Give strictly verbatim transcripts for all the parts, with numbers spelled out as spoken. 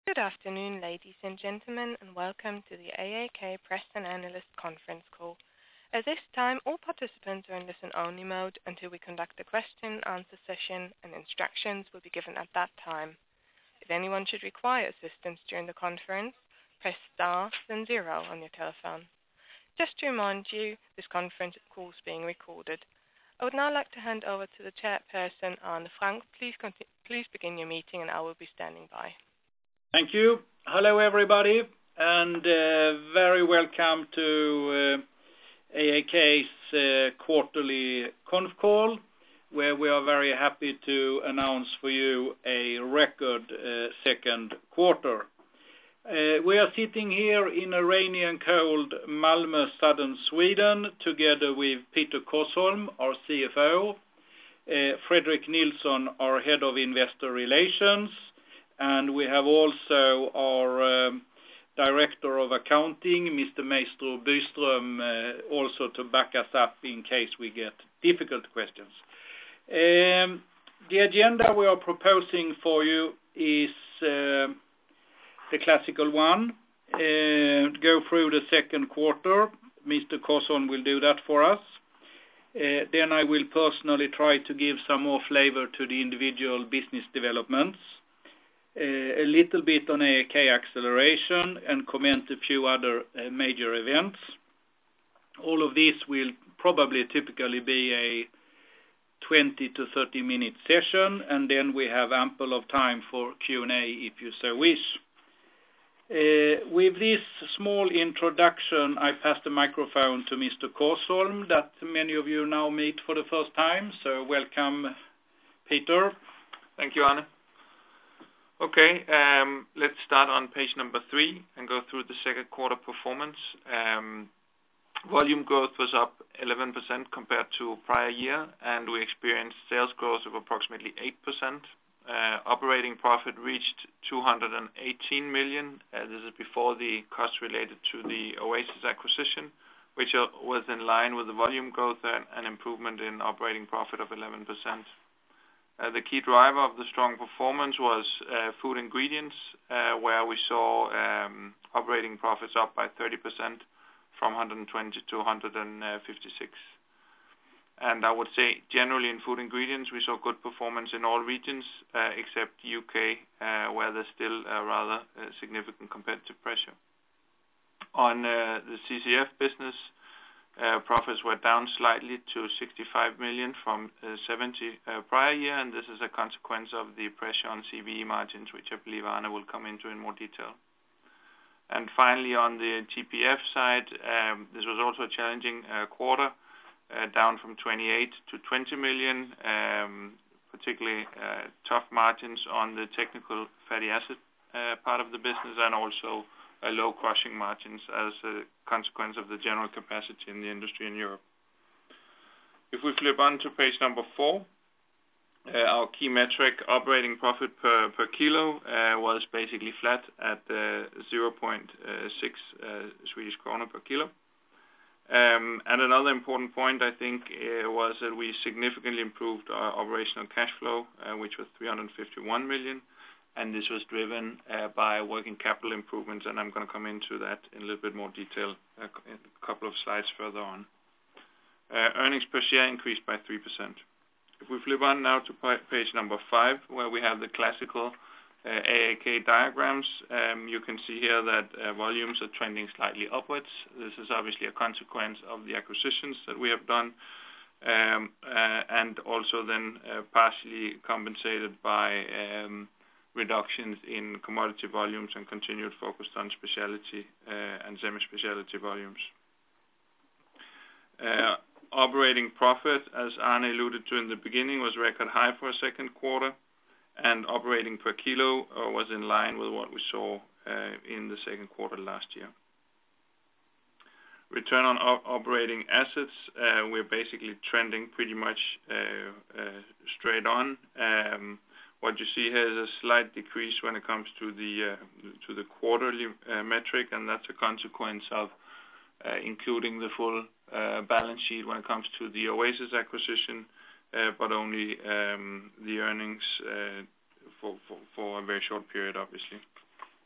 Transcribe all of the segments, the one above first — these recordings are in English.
Good afternoon, ladies and gentlemen, and welcome to the A A K Press and Analyst Conference Call. At this time, all participants are in listen-only mode until we conduct a question-and-answer session, and instructions will be given at that time. If anyone should require assistance during the conference, press star, then zero on your telephone. Just to remind you, this conference call is being recorded. I would now like to hand over to the chairperson, Arne Frank. Please, conti- please begin your meeting, and I will be standing by. Thank you. Hello, everybody, and uh, very welcome to uh, A A K's uh, quarterly conf call, where we are very happy to announce for you a record uh, second quarter. Uh, we are sitting here in a rainy and cold Malmö, southern Sweden, together with Peter Korsholm, our C F O, uh, Fredrik Nilsson, our Head of Investor Relations, and we have also our um, Director of Accounting, Mister Maestro Byström, uh, also to back us up in case we get difficult questions. Um, the agenda we are proposing for you is uh, the classical one. Uh, go through the second quarter. Mister Korsholm will do that for us. Uh, then I will personally try to give some more flavor to the individual business developments. Uh, a little bit on A A K acceleration and comment a few other uh, major events. All of this will probably typically be a twenty to thirty minute session, and then we have ample of time for Q and A if you so wish. Uh, with this small introduction, I pass the microphone to Mister Korsholm that many of you now meet for the first time. So welcome, Peter. Thank you, Arne. Okay, um, let's start on page number three and go through the second quarter performance. Um, volume growth was up eleven percent compared to prior year, and we experienced sales growth of approximately eight percent. Uh, operating profit reached two hundred eighteen million. Uh, this is before the costs related to the Oasis acquisition, which uh, was in line with the volume growth and an improvement in operating profit of eleven percent. Uh, the key driver of the strong performance was uh, food ingredients, uh, where we saw um, operating profits up by thirty percent from one hundred twenty to one hundred fifty-six. And I would say generally in food ingredients we saw good performance in all regions uh, except U K, uh, where there's still a rather uh, significant competitive pressure. On uh, the C C F business, Uh, profits were down slightly to sixty-five million from uh, seventy uh, prior year, and this is a consequence of the pressure on C B E margins, which I believe Arne will come into in more detail. And finally, on the T P F side, um, this was also a challenging uh, quarter, uh, down from twenty-eight to twenty million, um, particularly uh, tough margins on the technical fatty acid uh, part of the business, and also Uh, low crushing margins as a consequence of the general capacity in the industry in Europe. If we flip on to page number four, uh, our key metric, operating profit per, per kilo, uh, was basically flat at uh, zero point six uh, Swedish krona per kilo. Um, and another important point, I think, uh, was that we significantly improved our operational cash flow, uh, which was three hundred fifty-one million. And this was driven uh, by working capital improvements, and I'm going to come into that in a little bit more detail uh, in a couple of slides further on. Uh, earnings per share increased by three percent. If we flip on now to page number five, where we have the classical uh, A A K diagrams, um, you can see here that uh, volumes are trending slightly upwards. This is obviously a consequence of the acquisitions that we have done, um, uh, and also then uh, partially compensated by um, reductions in commodity volumes and continued focus on specialty uh, and semi-specialty volumes. Uh, operating profit, as Arne alluded to in the beginning, was record high for a second quarter, and operating per kilo uh, was in line with what we saw uh, in the second quarter last year. Return on op- operating assets, uh, we're basically trending pretty much uh, uh, straight on. Um, What you see here is a slight decrease when it comes to the uh, to the quarterly uh, metric, and that's a consequence of uh, including the full uh, balance sheet when it comes to the Oasis acquisition, uh, but only um, the earnings uh, for, for for a very short period, obviously.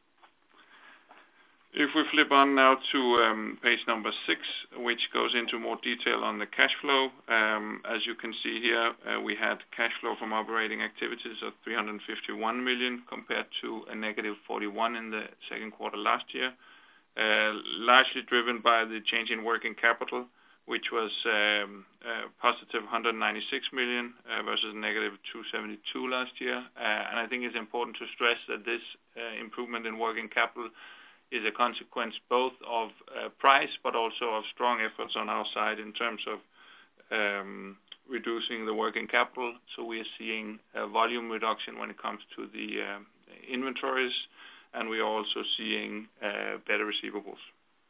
If we flip on now to um, page number six, which goes into more detail on the cash flow, um, as you can see here, uh, we had cash flow from operating activities of three hundred fifty-one million compared to a negative forty-one in the second quarter last year, uh, largely driven by the change in working capital, which was um, uh, positive one hundred ninety-six million uh, versus negative two hundred seventy-two last year. Uh, and I think it's important to stress that this uh, improvement in working capital is a consequence both of uh, price but also of strong efforts on our side in terms of um, reducing the working capital. So we are seeing a volume reduction when it comes to the uh, inventories, and we are also seeing uh, better receivables.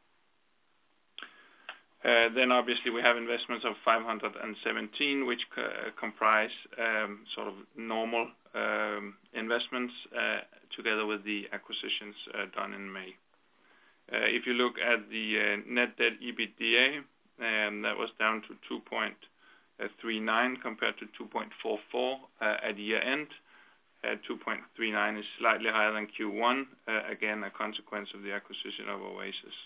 Uh, then obviously we have investments of five hundred seventeen, which co- comprise um, sort of normal um, investments uh, together with the acquisitions uh, done in May. Uh, if you look at the uh, net debt EBITDA, um, that was down to two point three nine compared to two point four four uh, at year end. Uh, two point three nine is slightly higher than Q one, uh, again a consequence of the acquisition of Oasis.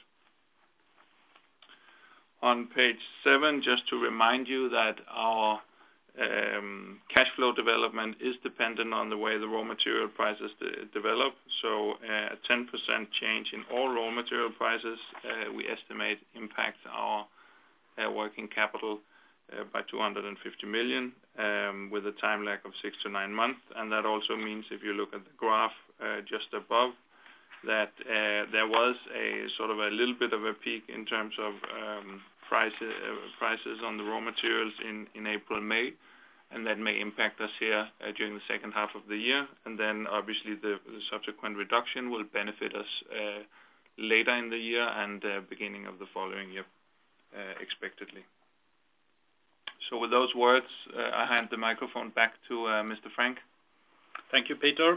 On page seven, just to remind you that our um, cash flow development is dependent on the way the raw material prices de- develop. So uh, a ten percent change in all raw material prices, uh, we estimate impacts our uh, working capital uh, by two hundred fifty million um, with a time lag of six to nine months. And that also means if you look at the graph uh, just above, that uh, there was a sort of a little bit of a peak in terms of um, price, uh, prices on the raw materials in, in April, May, and that may impact us here uh, during the second half of the year. And then obviously the, the subsequent reduction will benefit us uh, later in the year and uh, beginning of the following year, uh, expectedly. So with those words, uh, I hand the microphone back to uh, Mister Frank. Thank you, Peter.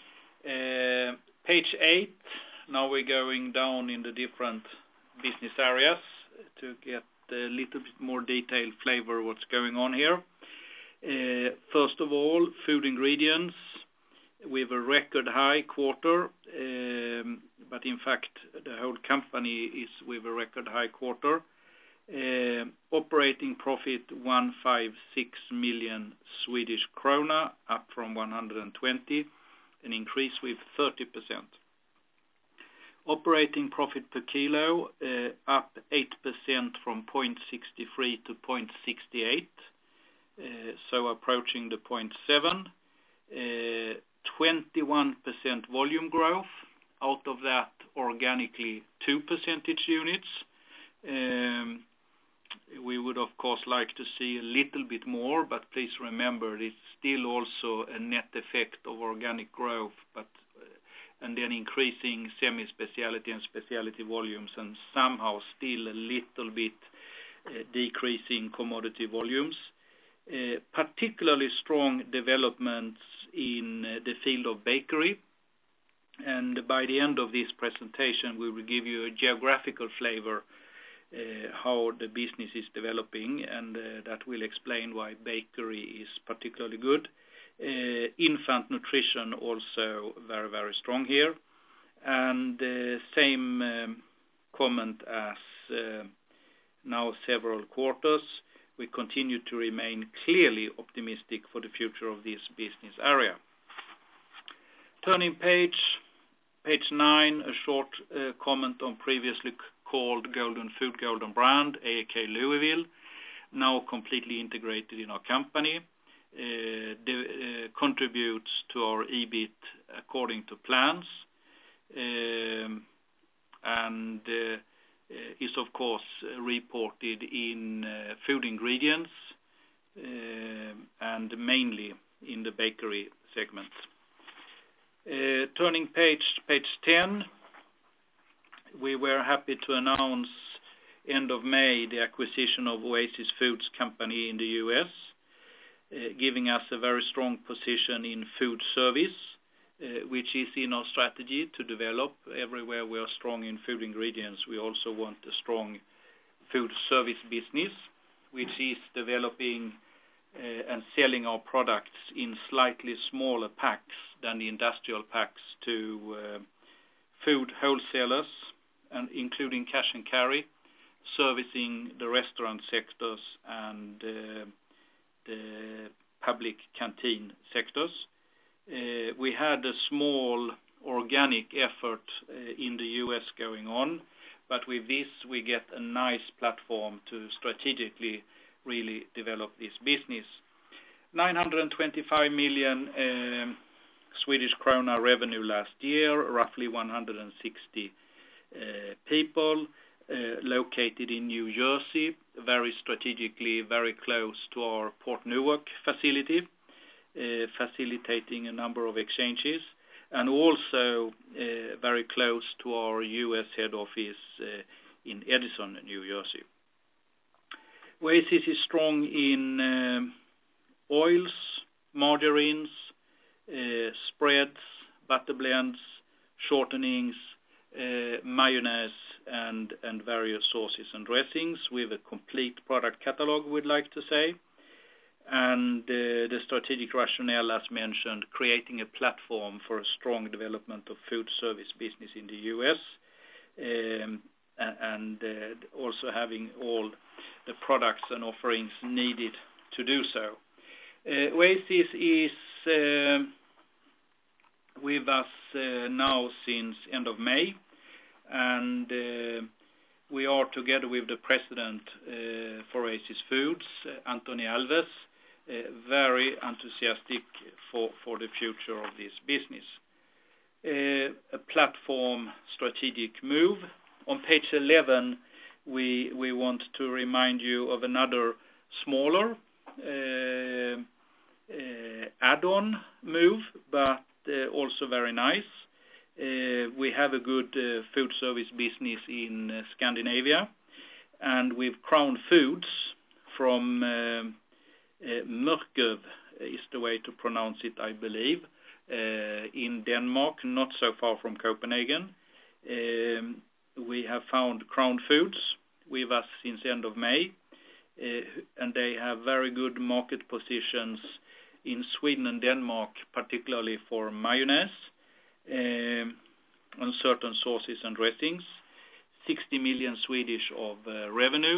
Uh, Page eight, now we're going down in the different business areas to get a little bit more detailed flavor of what's going on here. Uh, first of all, food ingredients. We have a record high quarter, um, but in fact the whole company is with a record high quarter. Uh, operating profit one hundred fifty-six million Swedish krona, up from one hundred twenty. An increase with thirty percent. Operating profit per kilo uh, up eight percent from zero point six three to zero point six eight, uh, so approaching the zero point seven. Uh, twenty-one percent volume growth, out of that organically two percentage units. Um, we would of course like to see a little bit more, but please remember it's still also a net effect of organic growth, but uh, and then increasing semi-speciality and specialty volumes, and somehow still a little bit uh, decreasing commodity volumes. Uh, particularly strong developments in uh, the field of bakery, and by the end of this presentation we will give you a geographical flavor Uh, how the business is developing, and uh, that will explain why bakery is particularly good. Uh, infant nutrition also very, very strong here. And uh, same um, comment as uh, now several quarters. We continue to remain clearly optimistic for the future of this business area. Turning page, page nine, a short uh, comment on previously called Golden Food Golden Brand, A A K Louisville, now completely integrated in our company, uh, de, uh, contributes to our E B I T according to plans, um, and uh, is of course reported in uh, food ingredients uh, and mainly in the bakery segment. Uh, turning page, page ten, we were happy to announce end of May the acquisition of Oasis Foods Company in the U S, uh, giving us a very strong position in food service, uh, which is in our strategy to develop. Everywhere we are strong in food ingredients, we also want a strong food service business, which is developing uh, and selling our products in slightly smaller packs than the industrial packs to uh, food wholesalers, and including cash and carry, servicing the restaurant sectors and uh, the public canteen sectors. Uh, we had a small organic effort uh, in the U S going on, but with this we get a nice platform to strategically really develop this business. nine hundred twenty-five million um, Swedish krona revenue last year, roughly one hundred sixty uh, people, uh, located in New Jersey, very strategically, very close to our Port Newark facility, uh, facilitating a number of exchanges, and also uh, very close to our U S head office uh, in Edison, New Jersey. Oasis is strong in um, oils, margarines, uh, spreads, butter blends, shortenings, uh, mayonnaise, and, and various sauces and dressings with a complete product catalog, we'd like to say. And uh, the strategic rationale, as mentioned, creating a platform for a strong development of food service business in the U S, um, and uh, also having all the products and offerings needed to do so. Uh, Oasis is uh, with us uh, now since end of May, and uh, we are together with the president uh, for Oasis Foods, uh, Anthony Alves, uh, very enthusiastic for, for the future of this business. Uh, a platform strategic move. On page eleven, we, we want to remind you of another smaller uh, uh, add-on move, but uh, also very nice. Uh, we have a good uh, food service business in uh, Scandinavia, and with Crown Foods from uh, uh, Mørkøv is the way to pronounce it, I believe, uh, in Denmark, not so far from Copenhagen. Um, we have found Crown Foods with us since end of May, uh, and they have very good market positions in Sweden and Denmark, particularly for mayonnaise, Um, on certain sauces and dressings, sixty million Swedish of uh, revenue,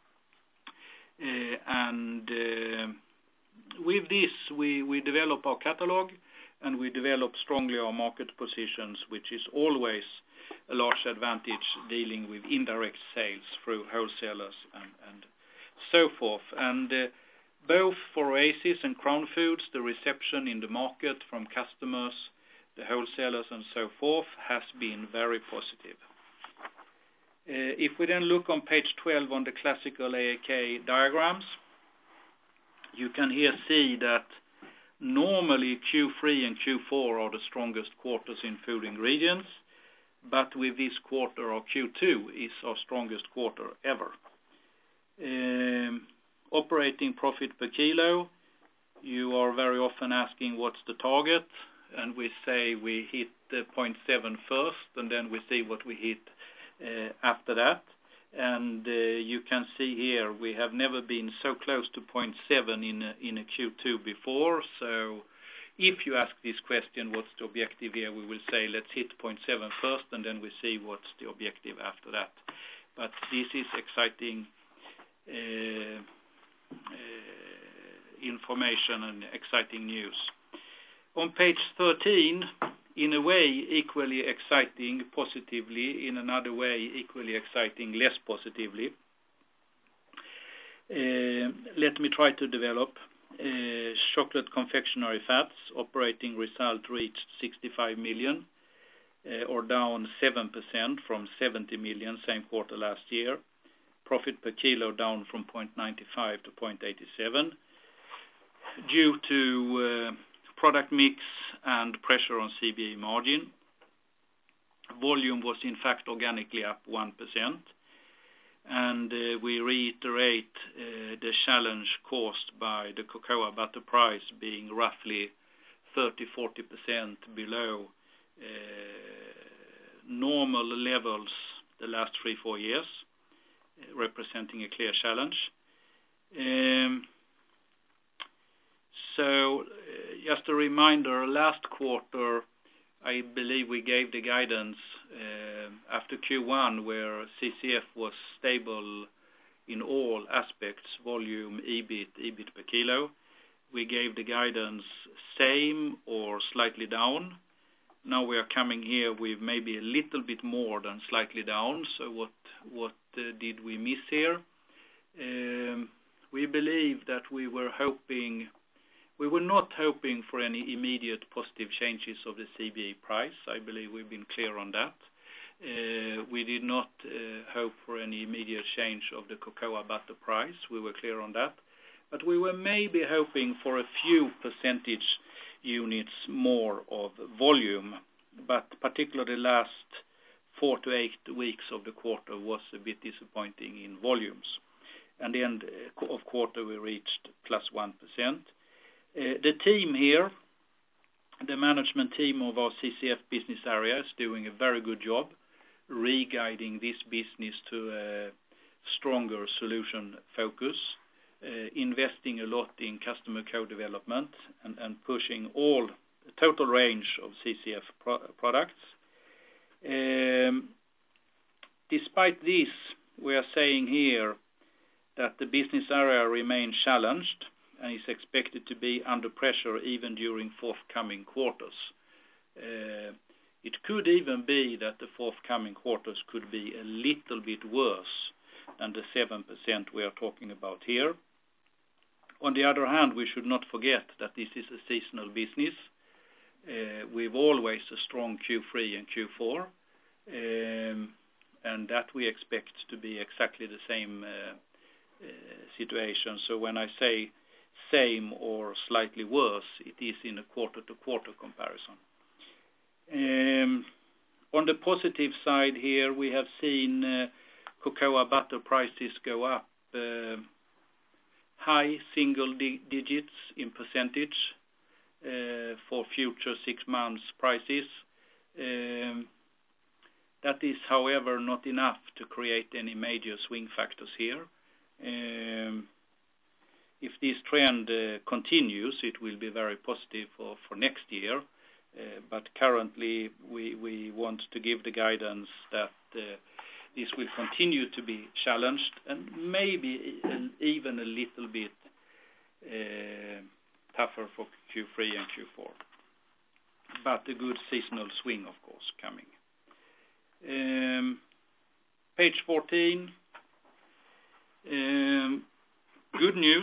uh, and uh, with this we, we develop our catalog, and we develop strongly our market positions, which is always a large advantage dealing with indirect sales through wholesalers and, and so forth. And uh, both for Oasis and Crown Foods, the reception in the market from customers, the wholesalers and so forth, has been very positive. Uh, if we then look on page twelve on the classical A A K diagrams, you can here see that normally Q three and Q four are the strongest quarters in food ingredients, but with this quarter, or Q two is our strongest quarter ever. Um, operating profit per kilo, you are very often asking what's the target, and we say we hit the zero point seven first, and then we see what we hit uh, after that. And uh, you can see here we have never been so close to zero point seven in a, in a Q two before. So if you ask this question, what's the objective here, we will say let's hit zero point seven first, and then we see what's the objective after that. But this is exciting uh, uh, information and exciting news. On page thirteen, in a way equally exciting positively, in another way equally exciting less positively. Uh, let me try to develop. Uh, chocolate confectionery fats operating result reached sixty-five million, uh, or down seven percent from seventy million same quarter last year. Profit per kilo down from zero point nine five to zero point eight seven due to uh, product mix and pressure on C B A margin. Volume was in fact organically up one percent, and uh, we reiterate uh, the challenge caused by the cocoa butter price being roughly thirty to forty percent below uh, normal levels the last three to four years, uh, representing a clear challenge. Um, So uh, just a reminder, last quarter I believe we gave the guidance uh, after Q one where C C F was stable in all aspects, volume, EBIT, EBIT per kilo. We gave the guidance same or slightly down. Now we are coming here with maybe a little bit more than slightly down. So what what uh, did we miss here? Um, we believe that we were hoping, we were not hoping for any immediate positive changes of the C B E price. I believe we've been clear on that. Uh, we did not uh, hope for any immediate change of the cocoa butter price. We were clear on that. But we were maybe hoping for a few percentage units more of volume. But particularly the last four to eight weeks of the quarter was a bit disappointing in volumes. And the end of quarter we reached plus one percent. Uh, the team here, the management team of our C C F business area is doing a very good job re-guiding this business to a stronger solution focus, uh, investing a lot in customer co-development and, and pushing all the total range of C C F pro products. Um, despite this, we are saying here that the business area remains challenged and is expected to be under pressure even during forthcoming quarters. Uh, it could even be that the forthcoming quarters could be a little bit worse than the seven percent we are talking about here. On the other hand, we should not forget that this is a seasonal business. Uh, we've always a strong Q three and Q four, um, and that we expect to be exactly the same uh, uh, situation. So when I say same or slightly worse, it is in a quarter-to-quarter comparison. Um, on the positive side here, we have seen uh, cocoa butter prices go up uh, high single di digits in percentage uh, for future six months prices. Um, that is, however, not enough to create any major swing factors here. Um, if this trend uh, continues, it will be very positive for, for next year. Uh, but currently, we, we want to give the guidance that uh, this will continue to be challenged and maybe a, even a little bit uh, tougher for Q three and Q four. But a good seasonal swing, of course, coming. Um, page fourteen. Um, good news.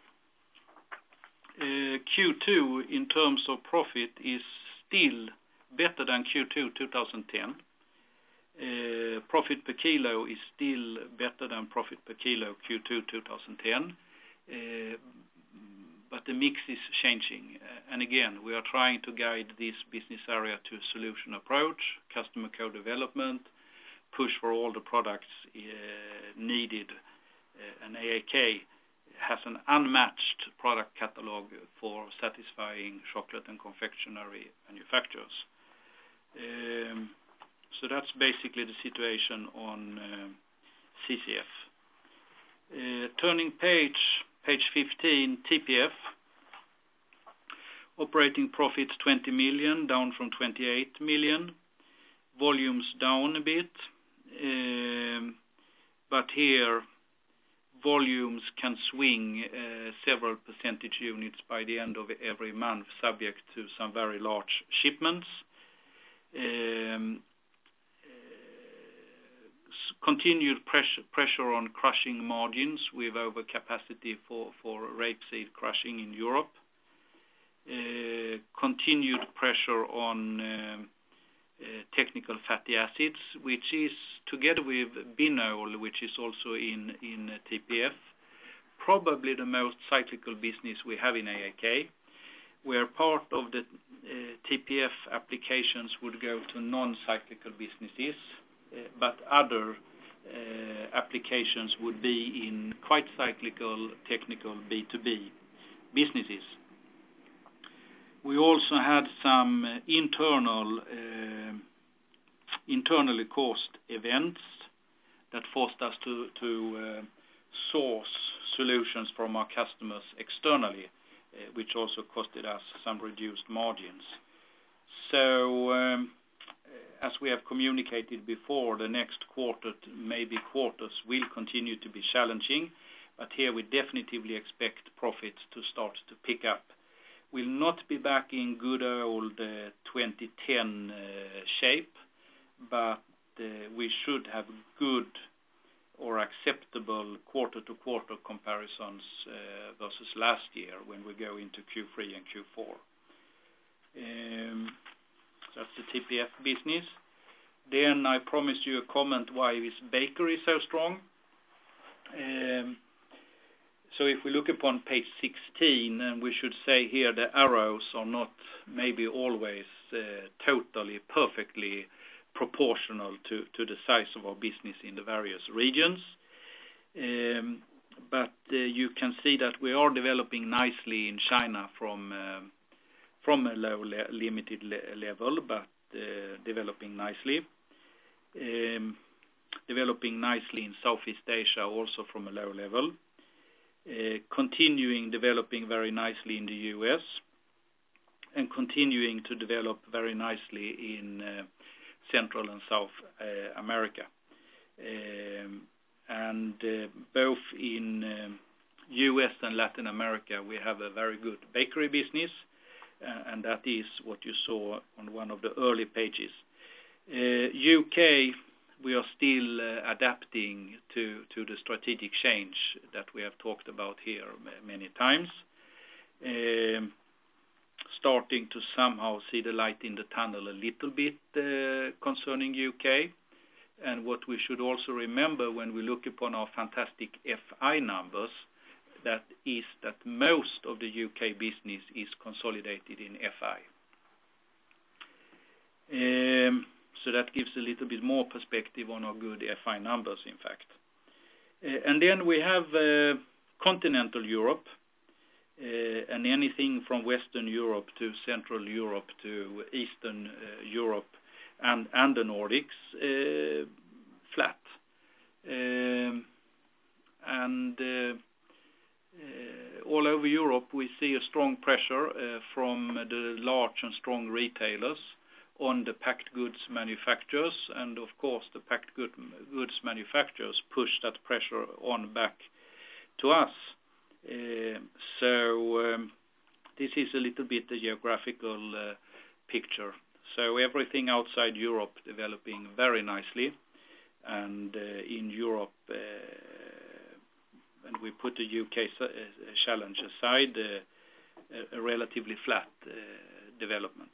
Uh, Q two in terms of profit is still better than Q two twenty ten. Uh, profit per kilo is still better than profit per kilo Q two twenty ten. Uh, but the mix is changing. Uh, and again, we are trying to guide this business area to a solution approach, customer co-development, push for all the products uh, needed. Uh, and A A K has an unmatched product catalog for satisfying chocolate and confectionery manufacturers. Um, so that's basically the situation on uh, C C F. Uh, turning page, page fifteen, T P F. Operating profits twenty million, down from twenty-eight million. Volumes down a bit. Um, but here, volumes can swing uh, several percentage units by the end of every month, subject to some very large shipments. Um, uh, continued pressure, pressure on crushing margins with overcapacity for, for rapeseed crushing in Europe. Uh, continued pressure on um, uh, technical fatty acids, which is together with Binol, which is also in, in uh, T P F, probably the most cyclical business we have in A A K, where part of the uh, T P F applications would go to non-cyclical businesses, uh, but other uh, applications would be in quite cyclical technical B two B businesses. We also had some uh, internal, uh, internally caused events that forced us to, to uh, source solutions from our customers externally, uh, which also costed us some reduced margins. So, um, as we have communicated before, the next quarter, maybe quarters, will continue to be challenging, but here we definitively expect profits to start to pick up. We'll not be back in good old uh, twenty ten uh, shape, but uh, we should have good or acceptable quarter-to-quarter comparisons uh, versus last year when we go into Q three and Q four. Um, that's the T P F business. Then I promised you a comment why is bakery so strong. Um, so if we look upon page sixteen, and we should say here the arrows are not maybe always uh, totally perfectly proportional to, to the size of our business in the various regions. Um, but uh, you can see that we are developing nicely in China from uh, from a low le limited le level, but uh, developing nicely. Um, developing nicely in Southeast Asia, also from a low level. Uh, continuing developing very nicely in the U S, and continuing to develop very nicely in uh, Central and South uh, America. Um, and uh, both in um, U S and Latin America, we have a very good bakery business, uh, and that is what you saw on one of the early pages. Uh, U K, we are still uh, adapting to, to the strategic change that we have talked about here many times. Um, starting to somehow see the light in the tunnel a little bit uh, concerning U K. And what we should also remember when we look upon our fantastic F I numbers, that is that most of the U K business is consolidated in F I. Um, so that gives a little bit more perspective on our good F I numbers, in fact. Uh, and then we have uh, continental Europe, uh, and anything from Western Europe to Central Europe to Eastern uh, Europe and, and the Nordics, uh, flat. Um, and uh, uh, all over Europe we see a strong pressure uh, from the large and strong retailers on the packed goods manufacturers, and of course the packed good, goods manufacturers push that pressure on back to us. Uh, so um, this is a little bit the geographical uh, picture. So everything outside Europe developing very nicely, and uh, in Europe, uh, and we put the U K uh, challenge aside, uh, a relatively flat uh, development.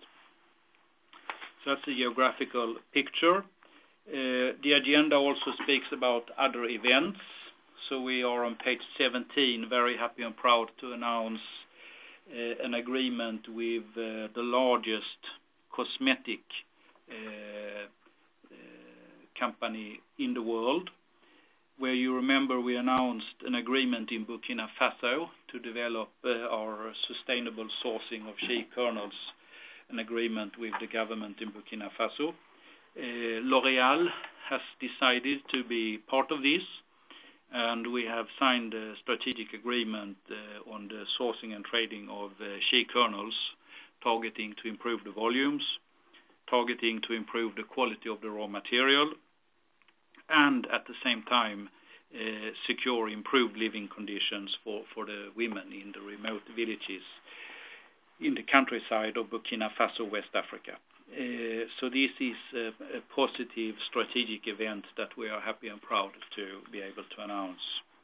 So that's the geographical picture. Uh, the agenda also speaks about other events. So we are on page seventeen, very happy and proud to announce uh, an agreement with uh, the largest cosmetic uh, uh, company in the world, where you remember we announced an agreement in Burkina Faso to develop uh, our sustainable sourcing of shea kernels, an agreement with the government in Burkina Faso. Uh, L'Oréal has decided to be part of this, and we have signed a strategic agreement uh, on the sourcing and trading of uh, shea kernels, targeting to improve the volumes, targeting to improve the quality of the raw material, and at the same time uh, secure improved living conditions for, for the women in the remote villages in the countryside of Burkina Faso, West Africa. Uh, so this is a, a positive strategic event that we are happy and proud to be able to announce.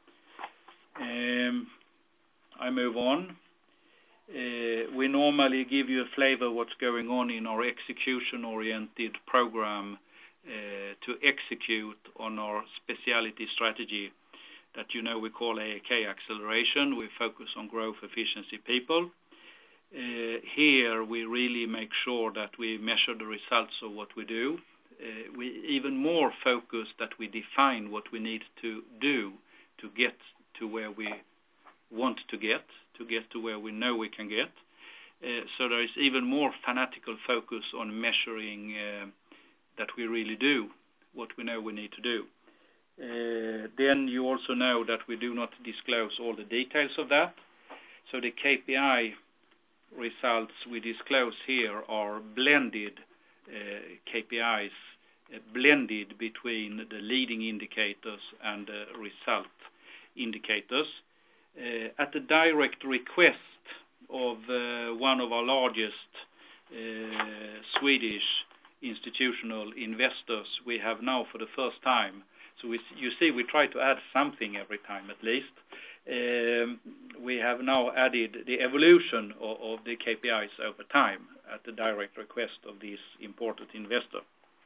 Um, I move on. Uh, we normally give you a flavor of what's going on in our execution-oriented program uh, to execute on our specialty strategy that you know we call A A K Acceleration. We focus on growth, efficiency, people. Uh, here we really make sure that we measure the results of what we do. Uh, we even more focus that we define what we need to do to get to where we want to get, to get to where we know we can get. Uh, so there is even more fanatical focus on measuring uh, that we really do what we know we need to do. Uh, then you also know that we do not disclose all the details of that. So the K P I results we disclose here are blended uh, K P Is, uh, blended between the leading indicators and the result indicators. Uh, at the direct request of uh, one of our largest uh, Swedish institutional investors, we have now for the first time, so we, you see we try to add something every time at least, um, we have now added the evolution of, of the K P Is over time at the direct request of this important investor.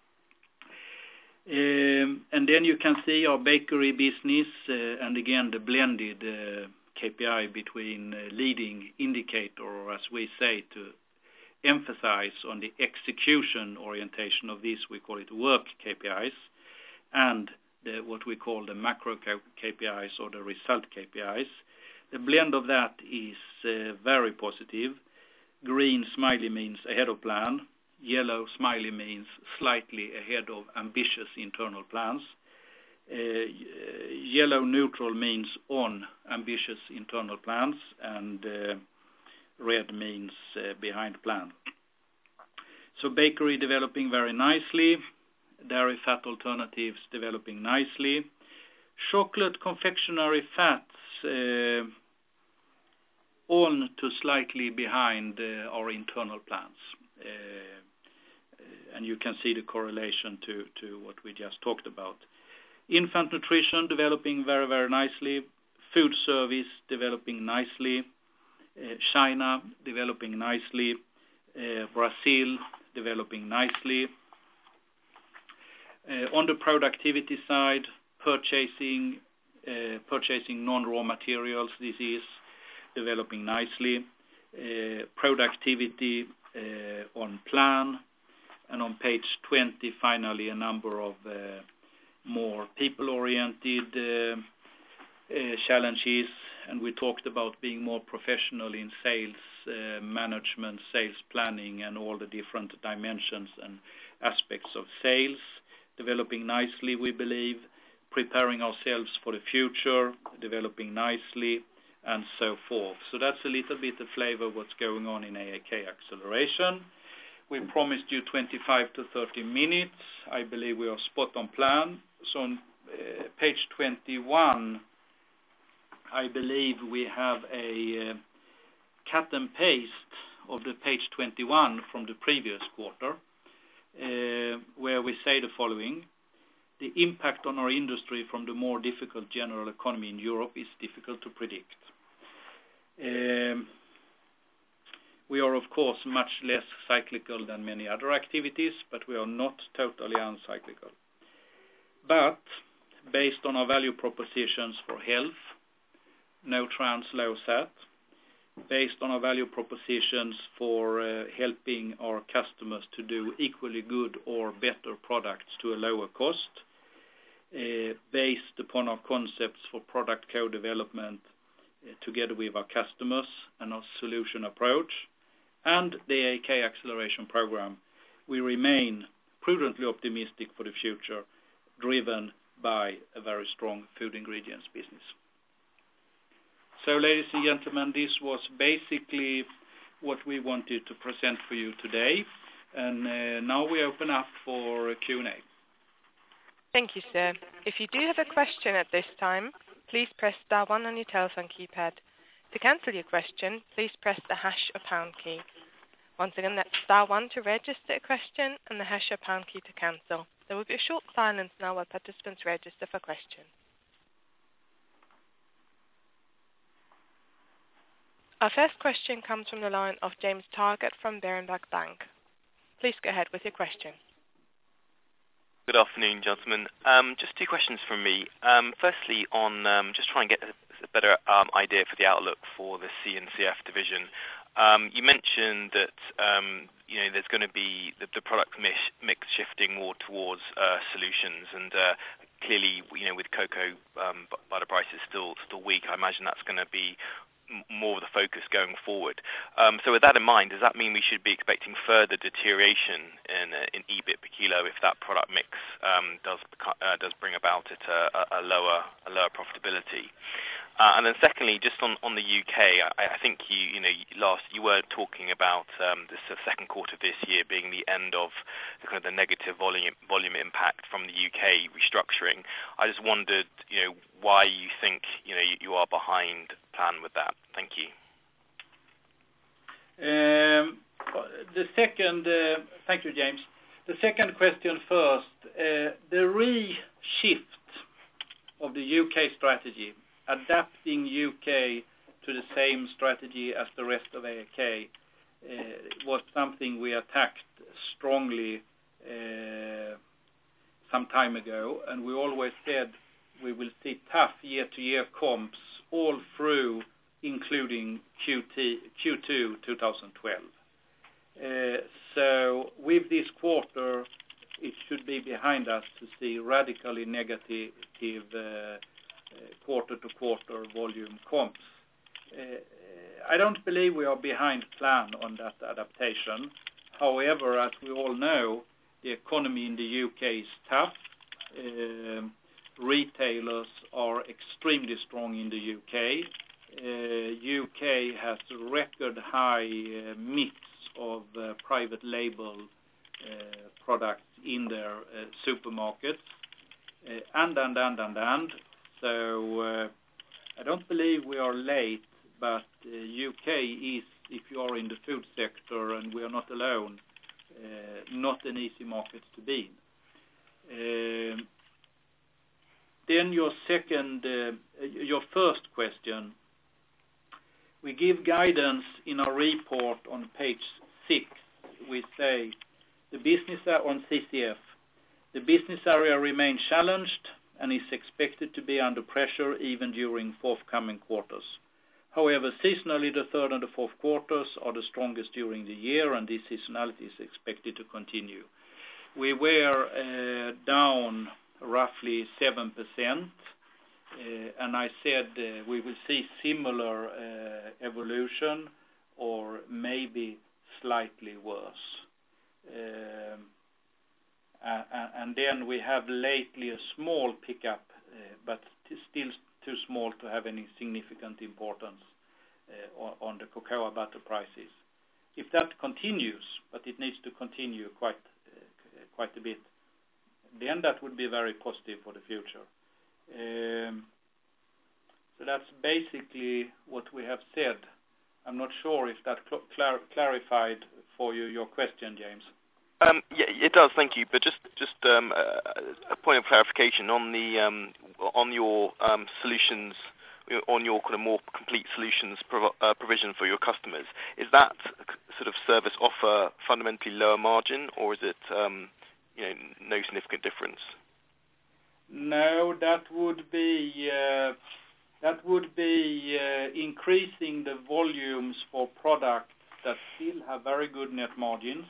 Um, and then you can see our bakery business uh, and again the blended uh, K P I between uh, leading indicator, or as we say, to emphasize on the execution orientation of this, we call it work K P Is, and the, what we call the macro K P Is or the result K P Is. The blend of that is uh, very positive. Green smiley means ahead of plan. Yellow smiley means slightly ahead of ambitious internal plans. Uh, yellow neutral means on ambitious internal plans, and uh, red means uh, behind plan. So bakery developing very nicely, dairy fat alternatives developing nicely. Chocolate confectionery fats uh, on to slightly behind uh, our internal plans. Uh, and you can see the correlation to, to what we just talked about. Infant nutrition developing very, very nicely. Food service developing nicely. Uh, China developing nicely. Uh, Brazil developing nicely. Uh, on the productivity side, purchasing, uh, purchasing non-raw materials, this is developing nicely. Uh, productivity uh, on plan. And on page twenty, finally, a number of uh, more people-oriented uh, uh, challenges, and we talked about being more professional in sales uh, management, sales planning, and all the different dimensions and aspects of sales, developing nicely, we believe, preparing ourselves for the future, developing nicely, and so forth. So that's a little bit of flavor of what's going on in A A K Acceleration. We promised you twenty-five to thirty minutes. I believe we are spot on plan. So on uh, page twenty-one, I believe we have a uh, cut and paste of the page twenty-one from the previous quarter, uh, where we say the following: the impact on our industry from the more difficult general economy in Europe is difficult to predict. Um, We are, of course, much less cyclical than many other activities, but we are not totally uncyclical. But based on our value propositions for health, no trans, low sat, based on our value propositions for uh, helping our customers to do equally good or better products to a lower cost, uh, based upon our concepts for product co-development uh, together with our customers and our solution approach, and the A A K Acceleration Program, we remain prudently optimistic for the future, driven by a very strong food ingredients business. So, ladies and gentlemen, this was basically what we wanted to present for you today, and uh, now we open up for a Q and A. Thank you, sir. If you do have a question at this time, please press star one on your telephone keypad. To cancel your question, please press the hash or pound key. Once again, that's star one to register a question and the hash or pound key to cancel. There will be a short silence now while participants register for questions. Our first question comes from the line of James Targett from Berenberg Bank. Please go ahead with your question. Good afternoon, gentlemen. Um, just two questions from me. Um, firstly, on um, just trying to get a, a better um, idea for the outlook for the C and C F division. Um, you mentioned that um, you know there's going to be the, the product mix, mix shifting more towards uh, solutions, and uh, clearly, you know, with cocoa um, butter prices still still weak, I imagine that's going to be more of the focus going forward. Um, so with that in mind, does that mean we should be expecting further deterioration in, uh, in EBIT per kilo if that product mix um, does uh, does bring about it a, a lower a lower profitability? Uh, and then secondly, just on, on the U K, I, I think you you know last you were talking about um, the sort of second quarter of this year being the end of the kind of the negative volume volume impact from the U K restructuring. I just wondered, you know, why you think you know you, you are behind plan with that. Thank you. Um, the second, uh, thank you, James. The second question first. Uh, the reshift of the U K strategy, adapting U K to the same strategy as the rest of A A K, uh, was something we attacked strongly uh, some time ago, and we always said we will see tough year-to-year comps all through, including Q two twenty twelve. Uh, so with this quarter, it should be behind us to see radically negative uh, Uh, quarter-to-quarter volume comps. Uh, I don't believe we are behind plan on that adaptation. However, as we all know, the economy in the U K is tough. Uh, retailers are extremely strong in the U K. Uh, U K has a record high uh, mix of uh, private label uh, products in their uh, supermarkets. Uh, and, and, and, and, and. So uh, I don't believe we are late, but uh, U K is, if you are in the food sector, and we are not alone, uh, not an easy market to be in. Uh, then your second, uh, your first question, we give guidance in our report on page six. We say the business on C C F, the business area remains challenged and is expected to be under pressure even during forthcoming quarters. However, seasonally, the third and the fourth quarters are the strongest during the year, and this seasonality is expected to continue. We were uh, down roughly seven percent, uh, and I said uh, we will see similar uh, evolution or maybe slightly worse. Um, uh, and then we have lately a small pickup, uh, but still too small to have any significant importance uh, on, on the cocoa butter prices. If that continues, but it needs to continue quite uh, quite a bit, then that would be very positive for the future. Um, so that's basically what we have said. I'm not sure if that cl- clar- clarified for you your question, James. Um, yeah, it does. Thank you. But just just um, uh, a point of clarification on the um, on your um, solutions, on your kind of more complete solutions prov- uh, provision for your customers. Is that sort of service offer fundamentally lower margin, or is it um, you know no significant difference? No, that would be uh, that would be uh, increasing the volumes for products that still have very good net margins.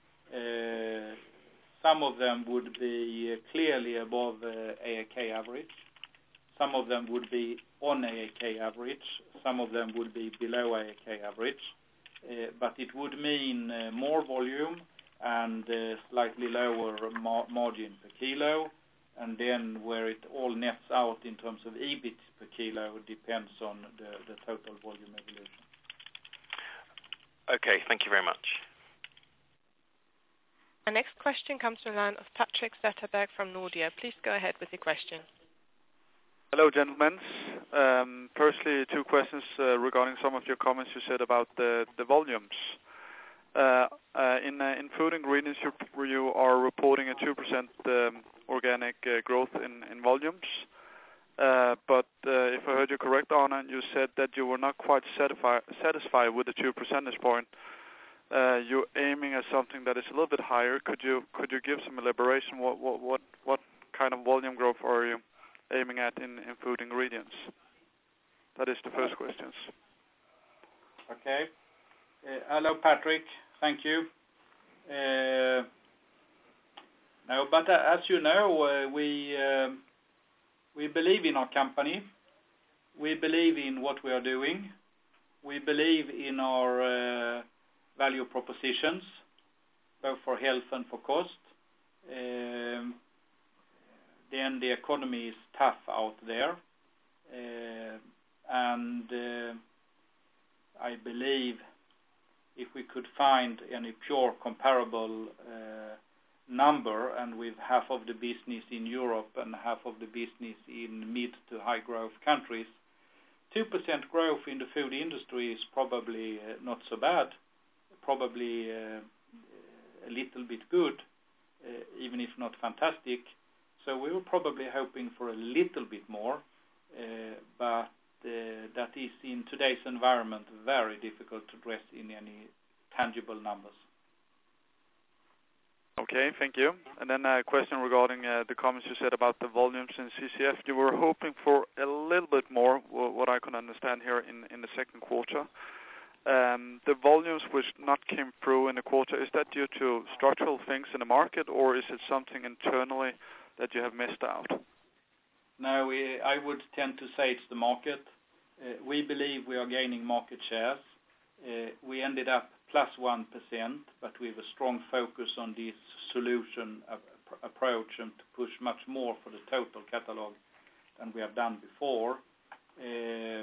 Uh, some of them would be uh, clearly above uh, A A K average. Some of them would be on A A K average. Some of them would be below A A K average. Uh, but it would mean uh, more volume and uh, slightly lower mar- margin per kilo. And then where it all nets out in terms of EBIT per kilo depends on the, the total volume evolution. Okay, thank you very much. Our next question comes from the line of Patrick Zetterberg from Nordea. Please go ahead with your question. Hello, gentlemen. Um, firstly, two questions uh, regarding some of your comments you said about the, the volumes. Uh, uh, in, uh, in food ingredients, you, you are reporting a two percent um, organic uh, growth in, in volumes. Uh, but uh, if I heard you correct, Arne, you said that you were not quite satisfied, satisfied with the two percentage point. Uh, you're aiming at something that is a little bit higher. Could you could you give some elaboration? What what what, what kind of volume growth are you aiming at in, in food ingredients? That is the first question. Okay. Uh, hello, Patrick. Thank you. Uh, no, but uh, as you know, uh, we uh, we believe in our company. We believe in what we are doing. We believe in our uh, value propositions, both for health and for cost. Um, then the economy is tough out there. Uh, and uh, I believe if we could find any pure comparable uh, number, and with half of the business in Europe and half of the business in mid to high growth countries, two percent growth in the food industry is probably uh, not so bad, probably uh, a little bit good, uh, even if not fantastic. So we were probably hoping for a little bit more, uh, but uh, that is in today's environment very difficult to address in any tangible numbers. Okay, thank you. And then a question regarding uh, the comments you said about the volumes in C C F. You were hoping for a little bit more, what I can understand here in, in the second quarter. Um, the volumes which not came through in the quarter, is that due to structural things in the market, or is it something internally that you have missed out? No, we, I would tend to say it's the market. Uh, we believe we are gaining market shares. Uh, we ended up plus one percent, but we have a strong focus on this solution ap- approach and to push much more for the total catalog than we have done before. Uh,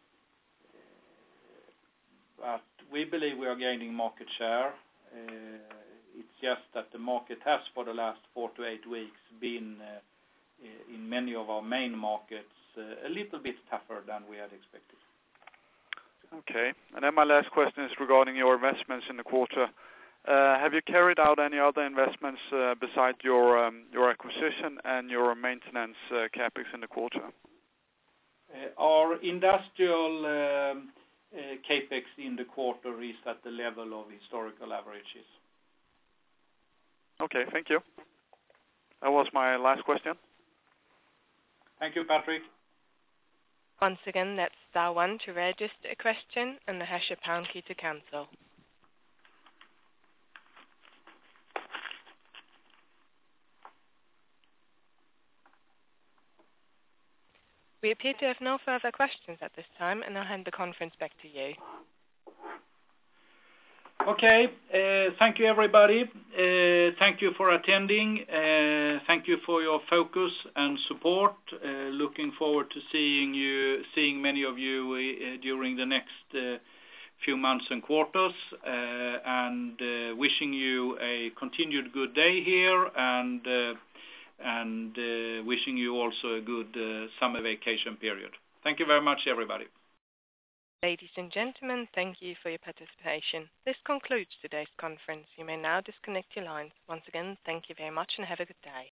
but we believe we are gaining market share. Uh, it's just that the market has for the last four to eight weeks been uh, in many of our main markets uh, a little bit tougher than we had expected. Okay. And then my last question is regarding your investments in the quarter. Uh, have you carried out any other investments uh, besides your um, your acquisition and your maintenance uh, capex in the quarter? Uh, our industrial um, uh, capex in the quarter is at the level of historical averages. Okay, thank you. That was my last question. Thank you, Patrick. Once again, that's star one to register a question and the hash or pound key to cancel. We appear to have no further questions at this time, and I'll hand the conference back to you. Okay, uh, thank you everybody. Uh, thank you for attending. Uh, thank you for your focus and support. Uh, looking forward to seeing you, seeing many of you uh, during the next uh, few months and quarters, uh, and uh, wishing you a continued good day here, and uh, and uh, wishing you also a good uh, summer vacation period. Thank you very much, everybody. Ladies and gentlemen, thank you for your participation. This concludes today's conference. You may now disconnect your lines. Once again, thank you very much and have a good day.